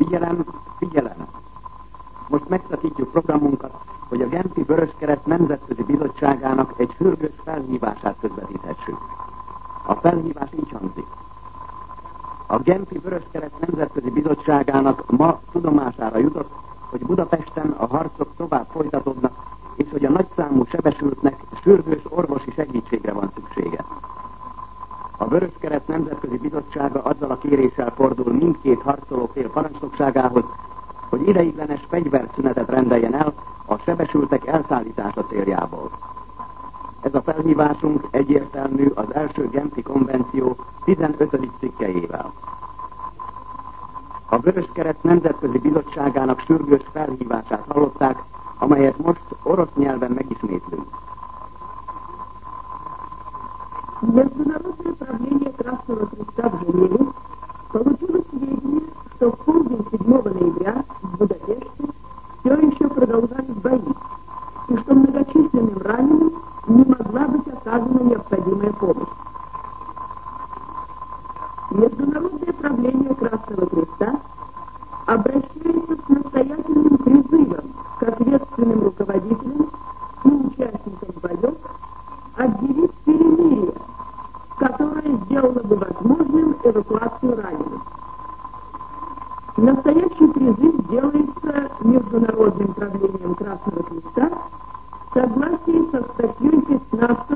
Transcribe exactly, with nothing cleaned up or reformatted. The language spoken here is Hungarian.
Figyelem, figyelem! Most megszakítjuk programunkat, hogy a Genfi Vöröskereszt Nemzetközi Bizottságának egy sürgős felhívását közvetíthessük. A felhívás így hangzik. A Genfi Vöröskereszt Nemzetközi Bizottságának ma tudomására jutott, hogy Budapesten a harcok tovább folytatódnak, és hogy a nagyszámú sebesültnek sürgős orvosi segítségre van szüksége. A Vöröskereszt Nemzetközi Bizottsága azzal a kéréssel fordul mindkét harcoló fél parancsnokságához, hogy ideiglenes fegyverszünetet rendeljen el a sebesültek elszállítása céljából. Ez a felhívásunk egyértelmű az első Genfi konvenció tizenötödik cikkelyével. A Vöröskereszt Nemzetközi Bizottságának sürgős felhívását hallották, amelyet most orosz nyelven megismétlünk. Международное правление Красного Креста в Женеве получило сведения, что в полдень седьмого ноября в Будапеште все еще продолжались бои, и что многочисленным раненым не могла быть оказана необходимая помощь. Международное правление Красного Креста обращается с настоятельным призывом к ответственным руководителям и участникам боев объявить перемирие, которое сделало бы возможным эвакуацию раненых. Настоящий призыв делается Международным правлением Красного Креста в согласии со статьей пятнадцатой